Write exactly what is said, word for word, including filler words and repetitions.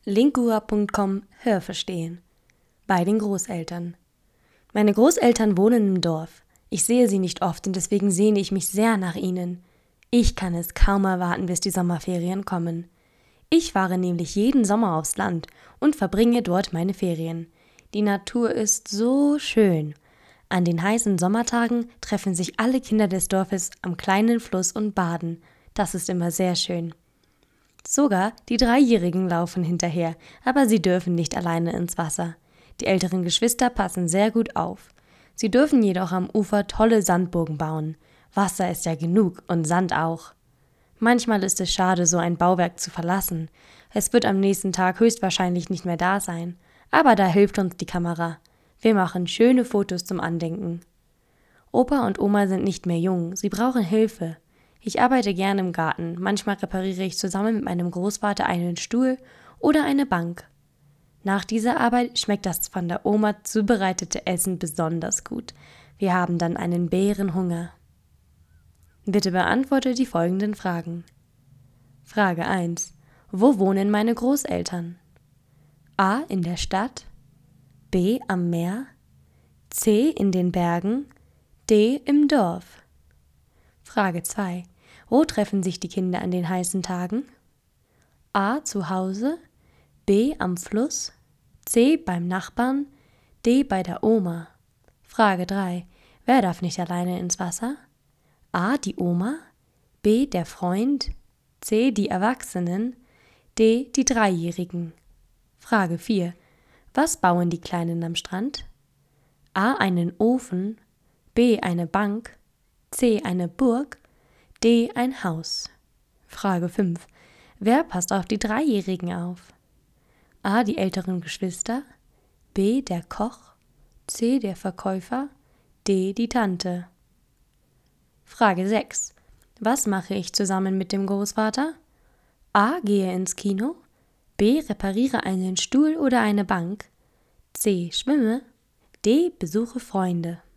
Lingua punkt com Hörverstehen. Bei den Großeltern. Meine Großeltern wohnen im Dorf. Ich sehe sie nicht oft und deswegen sehne ich mich sehr nach ihnen. Ich kann es kaum erwarten, bis die Sommerferien kommen. Ich fahre nämlich jeden Sommer aufs Land und verbringe dort meine Ferien. Die Natur ist so schön. An den heißen Sommertagen treffen sich alle Kinder des Dorfes am kleinen Fluss und baden. Das ist immer sehr schön. Sogar die Dreijährigen laufen hinterher, aber sie dürfen nicht alleine ins Wasser. Die älteren Geschwister passen sehr gut auf. Sie dürfen jedoch am Ufer tolle Sandburgen bauen. Wasser ist ja genug und Sand auch. Manchmal ist es schade, so ein Bauwerk zu verlassen. Es wird am nächsten Tag höchstwahrscheinlich nicht mehr da sein. Aber da hilft uns die Kamera. Wir machen schöne Fotos zum Andenken. Opa und Oma sind nicht mehr jung, sie brauchen Hilfe. Ich arbeite gerne im Garten, manchmal repariere ich zusammen mit meinem Großvater einen Stuhl oder eine Bank. Nach dieser Arbeit schmeckt das von der Oma zubereitete Essen besonders gut. Wir haben dann einen Bärenhunger. Bitte beantworte die folgenden Fragen. Frage eins. Wo wohnen meine Großeltern? A. In der Stadt, B. Am Meer, C. In den Bergen, D. Im Dorf. Frage zwei. Wo treffen sich die Kinder an den heißen Tagen? A. Zu Hause, B. Am Fluss, C. Beim Nachbarn, D. Bei der Oma. Frage drei. Wer darf nicht alleine ins Wasser? A. Die Oma, B. Der Freund, C. Die Erwachsenen, D. Die Dreijährigen. Frage vier. Was bauen die Kleinen am Strand? A. Einen Ofen, B. Eine Bank, C. Eine Burg, D. Ein Haus. Frage fünf. Wer passt auf die Dreijährigen auf? A. Die älteren Geschwister, B. Der Koch, C. Der Verkäufer, D. Die Tante. Frage sechs. Was mache ich zusammen mit dem Großvater? A. Gehe ins Kino, B. Repariere einen Stuhl oder eine Bank, C. Schwimme, D. Besuche Freunde.